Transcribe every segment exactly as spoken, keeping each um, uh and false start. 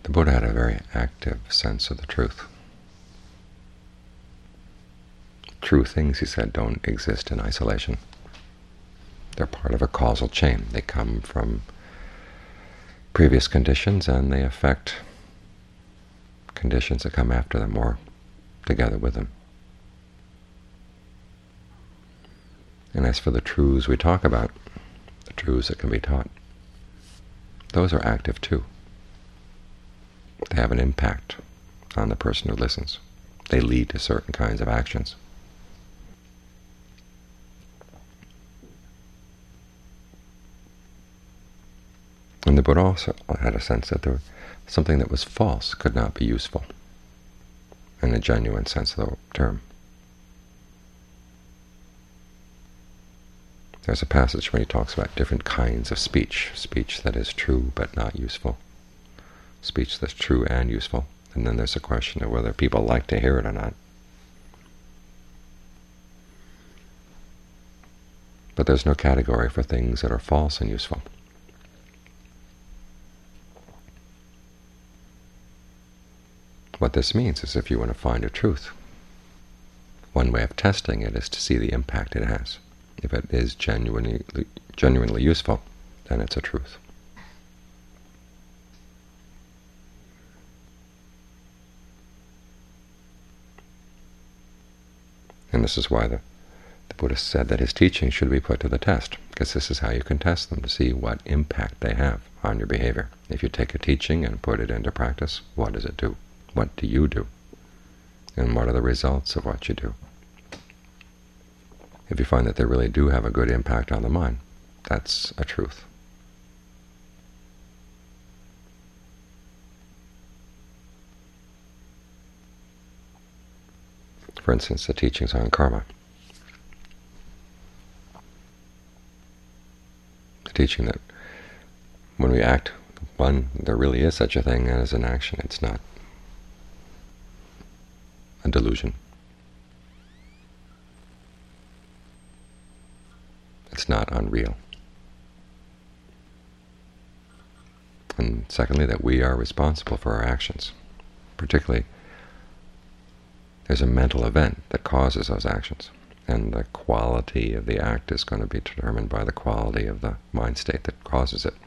The Buddha had a very active sense of the truth. True things, he said, don't exist in isolation. They're part of a causal chain. They come from previous conditions, and they affect conditions that come after them or together with them. And as for the truths we talk about, the truths that can be taught, those are active too. They have an impact on the person who listens. They lead to certain kinds of actions. And the Buddha also had a sense that there was something that was false could not be useful in a genuine sense of the term. There's a passage where he talks about different kinds of speech, speech that is true but not useful, speech that's true and useful, and then there's a question of whether people like to hear it or not. But there's no category for things that are false and useful. What this means is if you want to find a truth, one way of testing it is to see the impact it has. If it is genuinely, genuinely useful, then it's a truth. And this is why the, the Buddha said that his teachings should be put to the test, because this is how you can test them, to see what impact they have on your behavior. If you take a teaching and put it into practice, what does it do? What do you do? And what are the results of what you do? If you find that they really do have a good impact on the mind, that's a truth. For instance, the teachings on karma. The teaching that when we act, one, there really is such a thing as an action. It's not a delusion. It's not unreal. And secondly, that we are responsible for our actions. Particularly, there's a mental event that causes those actions, and the quality of the act is going to be determined by the quality of the mind state that causes it.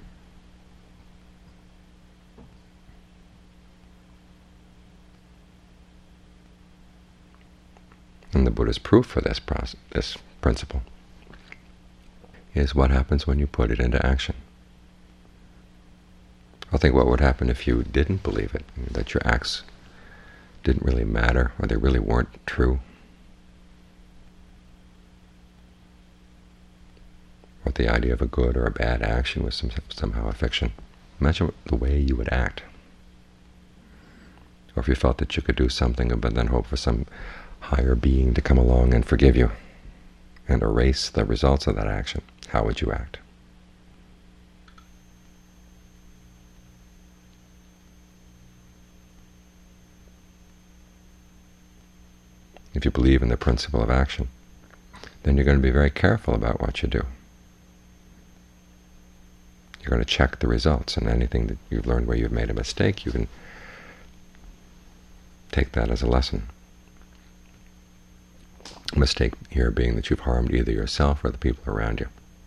And the Buddha's proof for this process, this principle is what happens when you put it into action. I think what would happen if you didn't believe it, that your acts didn't really matter, or they really weren't true, or the idea of a good or a bad action was some, somehow a fiction. Imagine the way you would act. Or if you felt that you could do something but then hope for some higher being to come along and forgive you and erase the results of that action, how would you act? If you believe in the principle of action, then you're going to be very careful about what you do. You're going to check the results, and anything that you've learned where you've made a mistake, you can take that as a lesson. A mistake here being that you've harmed either yourself or the people around you.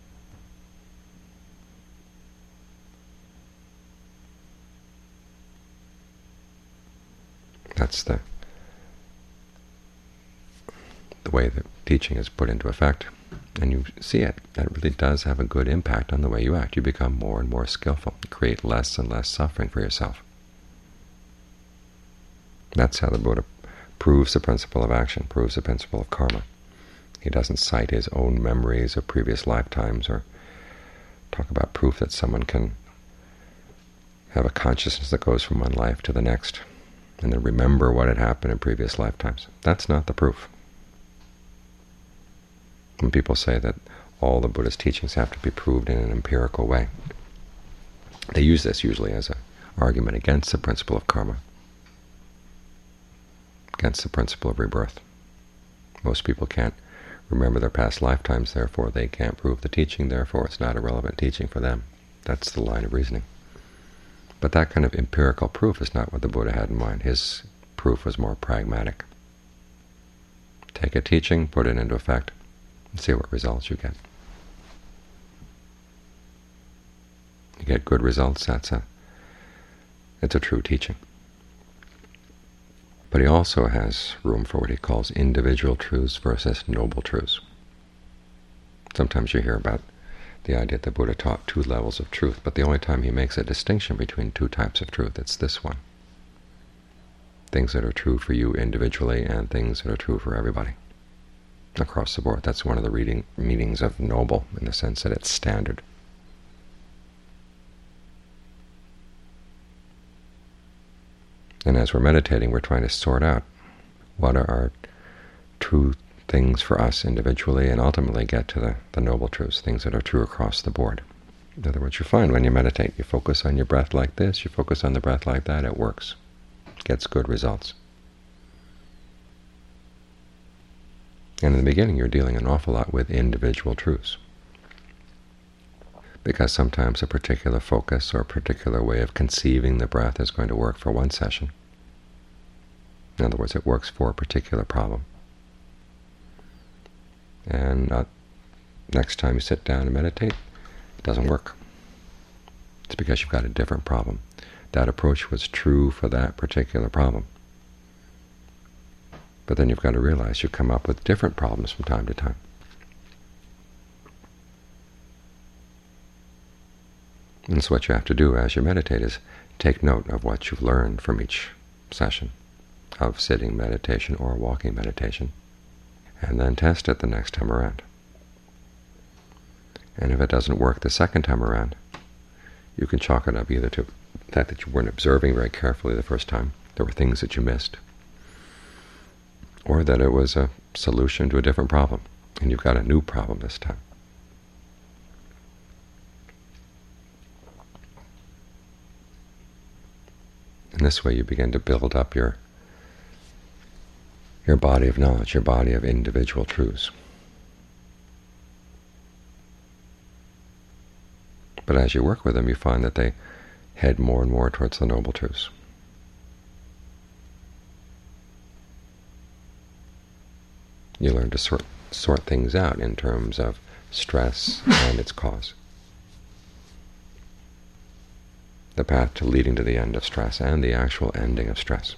That's the the way the teaching is put into effect, and you see it. That really does have a good impact on the way you act. You become more and more skillful. You create less and less suffering for yourself. That's how the Buddha proves the principle of action, proves the principle of karma. He doesn't cite his own memories of previous lifetimes or talk about proof that someone can have a consciousness that goes from one life to the next and then remember what had happened in previous lifetimes. That's not the proof. When people say that all the Buddha's teachings have to be proved in an empirical way, they use this usually as an argument against the principle of karma, against the principle of rebirth. Most people can't remember their past lifetimes, therefore they can't prove the teaching, therefore it's not a relevant teaching for them. That's the line of reasoning. But that kind of empirical proof is not what the Buddha had in mind. His proof was more pragmatic. Take a teaching, put it into effect, and see what results you get. You get good results, that's a, it's a true teaching. But he also has room for what he calls individual truths versus noble truths. Sometimes you hear about the idea that the Buddha taught two levels of truth, but the only time he makes a distinction between two types of truth, it's this one. Things that are true for you individually and things that are true for everybody across the board. That's one of the reading meanings of noble, in the sense that it's standard. And as we're meditating, we're trying to sort out what are our true things for us individually, and ultimately get to the, the noble truths, things that are true across the board. In other words, you find when you meditate, you focus on your breath like this, you focus on the breath like that, it works. It gets good results. And in the beginning, you're dealing an awful lot with individual truths, because sometimes a particular focus or a particular way of conceiving the breath is going to work for one session. In other words, it works for a particular problem. And uh, next time you sit down and meditate, it doesn't work. It's because you've got a different problem. That approach was true for that particular problem. But then you've got to realize you come up with different problems from time to time. And so what you have to do as you meditate is take note of what you've learned from each session of sitting meditation or walking meditation, and then test it the next time around. And if it doesn't work the second time around, you can chalk it up either to the fact that you weren't observing very carefully the first time, there were things that you missed, or that it was a solution to a different problem, and you've got a new problem this time. And this way you begin to build up your your body of knowledge, your body of individual truths. But as you work with them, you find that they head more and more towards the noble truths. You learn to sort, sort things out in terms of stress and its cause. The path to leading to the end of stress and the actual ending of stress.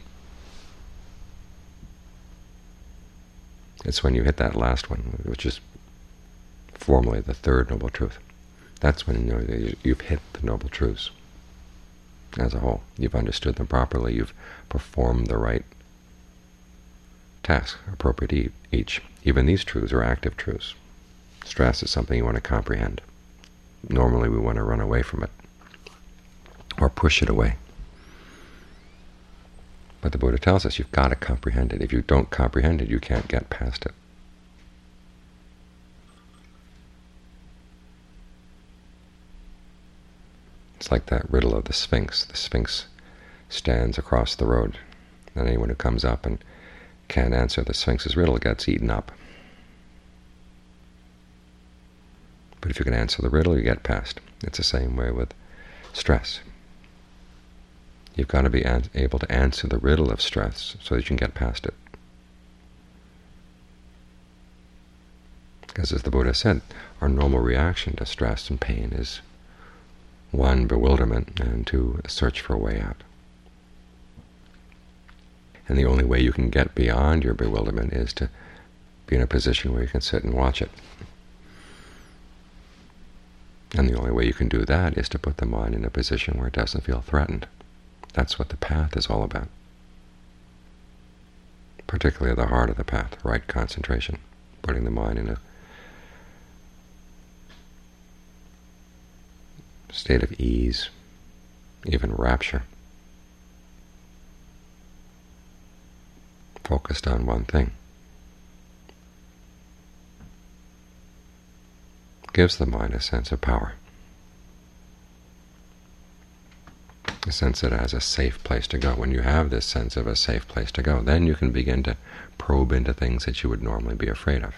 It's when you hit that last one, which is formally the third noble truth. That's when you know you've hit the noble truths as a whole. You've understood them properly. You've performed the right task, appropriate each. Even these truths are active truths. Stress is something you want to comprehend. Normally we want to run away from it or push it away. But the Buddha tells us you've got to comprehend it. If you don't comprehend it, you can't get past it. It's like that riddle of the Sphinx. The Sphinx stands across the road, and anyone who comes up and can't answer the Sphinx's riddle gets eaten up. But if you can answer the riddle, you get past. It's the same way with stress. You've got to be able to answer the riddle of stress so that you can get past it. Because as the Buddha said, our normal reaction to stress and pain is one, bewilderment, and two, a search for a way out. And the only way you can get beyond your bewilderment is to be in a position where you can sit and watch it. And the only way you can do that is to put the mind in a position where it doesn't feel threatened. That's what the path is all about. Particularly the heart of the path, right concentration, putting the mind in a state of ease, even rapture, focused on one thing. Gives the mind a sense of power, a sense that it has a safe place to go. When you have this sense of a safe place to go, then you can begin to probe into things that you would normally be afraid of.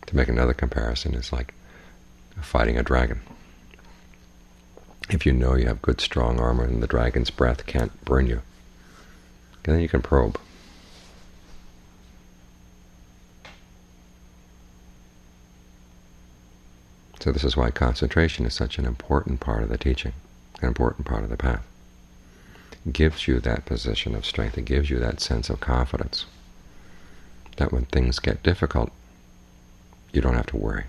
To make another comparison, it's like fighting a dragon. If you know you have good, strong armor and the dragon's breath can't burn you, then you can probe. So this is why concentration is such an important part of the teaching, an important part of the path. It gives you that position of strength. It gives you that sense of confidence that when things get difficult, you don't have to worry.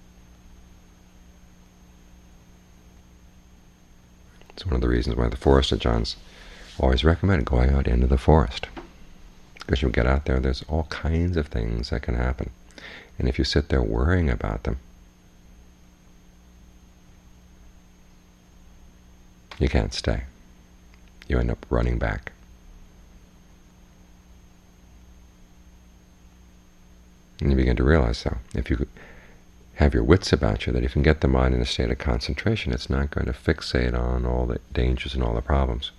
It's one of the reasons why the Forest Ajahns always recommend going out into the forest. Because you get out there, there's all kinds of things that can happen. And if you sit there worrying about them, you can't stay. You end up running back. And you begin to realize, though, if you have your wits about you, that if you can get the mind in a state of concentration, it's not going to fixate on all the dangers and all the problems.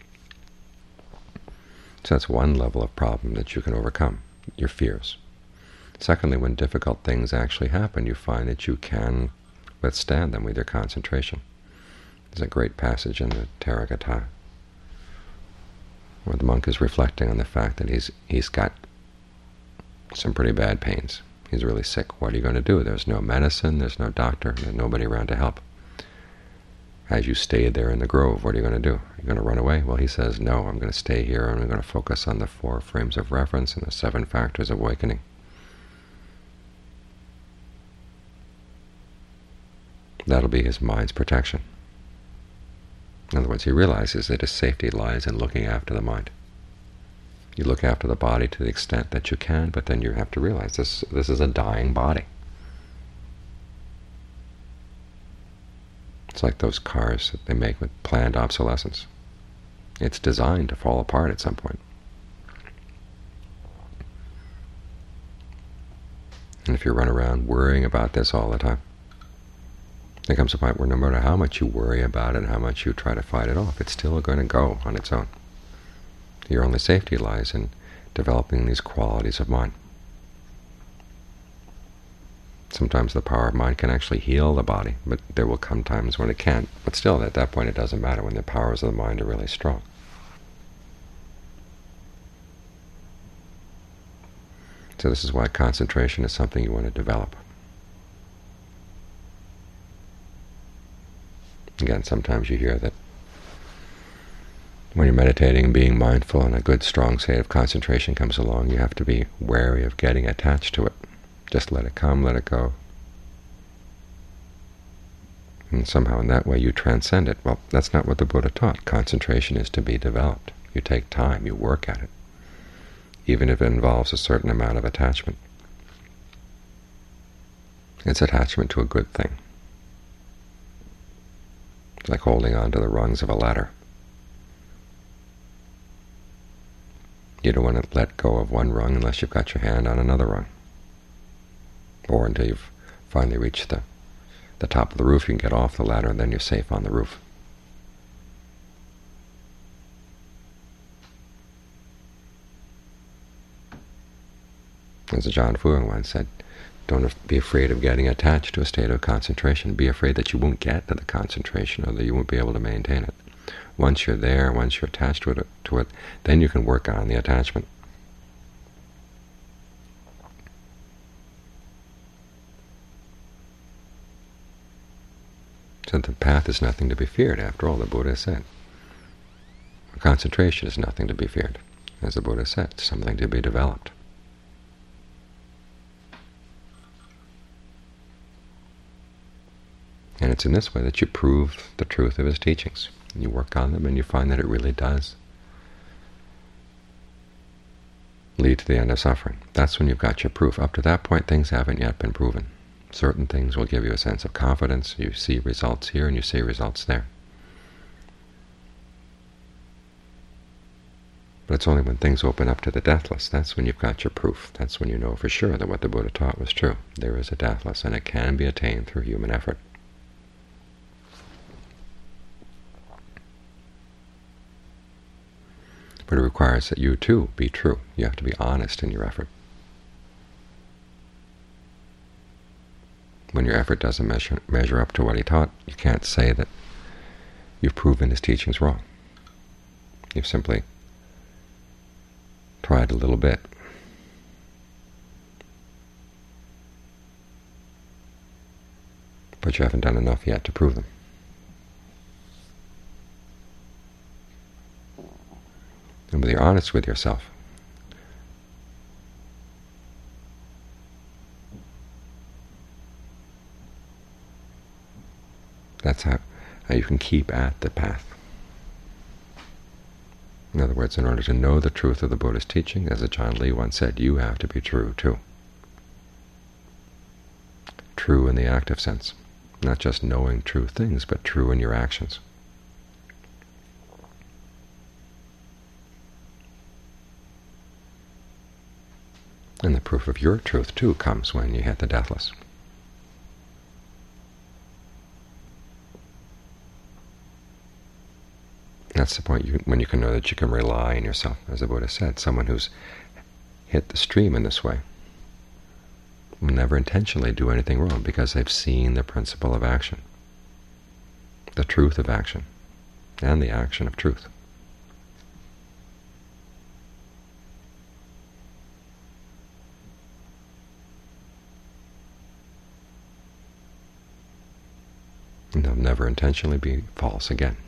So that's one level of problem that you can overcome, your fears. Secondly, when difficult things actually happen, you find that you can withstand them with your concentration. There's a great passage in the Therigatha where the monk is reflecting on the fact that he's he's got some pretty bad pains. He's really sick. What are you going to do? There's no medicine, there's no doctor, there's nobody around to help. As you stay there in the grove, what are you going to do? Are you going to run away? Well, he says, no, I'm going to stay here, and I'm going to focus on the four frames of reference and the seven factors of awakening. That'll be his mind's protection. In other words, he realizes that his safety lies in looking after the mind. You look after the body to the extent that you can, but then you have to realize this this is a dying body. It's like those cars that they make with planned obsolescence. It's designed to fall apart at some point. And if you run around worrying about this all the time, there comes a point where no matter how much you worry about it and how much you try to fight it off, it's still going to go on its own. Your only safety lies in developing these qualities of mind. Sometimes the power of mind can actually heal the body, but there will come times when it can't. But still, at that point, it doesn't matter, when the powers of the mind are really strong. So this is why concentration is something you want to develop. Again, sometimes you hear that when you're meditating and being mindful and a good, strong state of concentration comes along, you have to be wary of getting attached to it. Just let it come, let it go. And somehow in that way you transcend it. Well, that's not what the Buddha taught. Concentration is to be developed. You take time, you work at it, even if it involves a certain amount of attachment. It's attachment to a good thing. It's like holding on to the rungs of a ladder. You don't want to let go of one rung unless you've got your hand on another rung, or until you've finally reached the, the top of the roof. You can get off the ladder, and then you're safe on the roof. As Ajaan Fuang once said, don't be afraid of getting attached to a state of concentration. Be afraid that you won't get to the concentration, or that you won't be able to maintain it. Once you're there, once you're attached to it, to it, then you can work on the attachment. So the path is nothing to be feared, after all, the Buddha said. Concentration is nothing to be feared. As the Buddha said, it's something to be developed. And it's in this way that you prove the truth of his teachings. And you work on them, and you find that it really does lead to the end of suffering. That's when you've got your proof. Up to that point, things haven't yet been proven. Certain things will give you a sense of confidence. You see results here, and you see results there. But it's only when things open up to the deathless, that's when you've got your proof. That's when you know for sure that what the Buddha taught was true. There is a deathless, and it can be attained through human effort. But it requires that you, too, be true. You have to be honest in your effort. When your effort doesn't measure, measure up to what he taught, you can't say that you've proven his teachings wrong. You've simply tried a little bit. But you haven't done enough yet to prove them. And when you're honest with yourself, that's how, how you can keep at the path. In other words, in order to know the truth of the Buddha's teaching, as John Lee once said, you have to be true too. True in the active sense. Not just knowing true things, but true in your actions. And the proof of your truth, too, comes when you hit the deathless. That's the point you, when you can know that you can rely on yourself. As the Buddha said, someone who's hit the stream in this way will never intentionally do anything wrong because they've seen the principle of action, the truth of action, and the action of truth. And they'll never intentionally be false again.